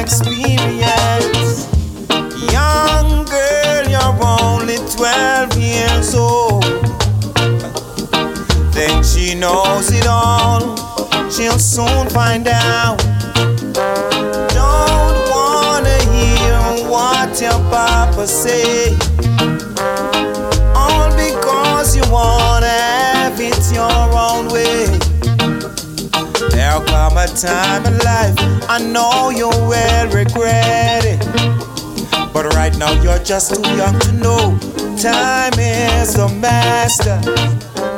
experience. Young girl, you're only 12 years old. Think she knows it all, she'll soon find out. Don't wanna hear what your papa say, all because you wanna have it your own way. There'll come a time in life, I know you will regret it, but right now you're just too young to know. Time is the master.